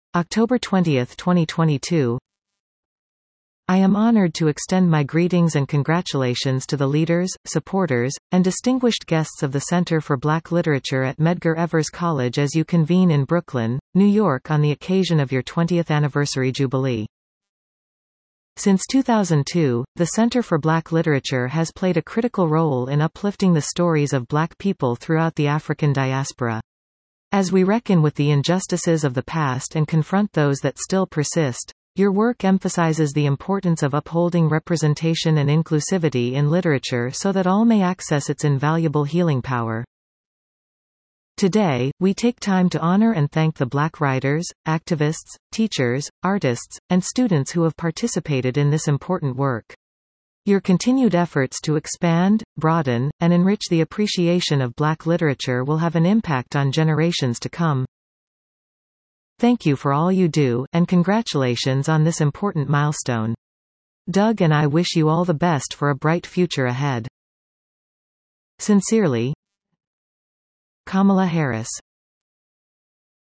October 20, 2022. I am honored to extend my greetings and congratulations to the leaders, supporters, and distinguished guests of the Center for Black Literature at Medgar Evers College as you convene in Brooklyn, New York on the occasion of your 20th anniversary jubilee. Since 2002, the Center for Black Literature has played a critical role in uplifting the stories of Black people throughout the African diaspora. As we reckon with the injustices of the past and confront those that still persist, your work emphasizes the importance of upholding representation and inclusivity in literature so that all may access its invaluable healing power. Today, we take time to honor and thank the Black writers, activists, teachers, artists, and students who have participated in this important work. Your continued efforts to expand, broaden, and enrich the appreciation of Black literature will have an impact on generations to come. Thank you for all you do, and congratulations on this important milestone. Doug and I wish you all the best for a bright future ahead. Sincerely, Kamala Harris.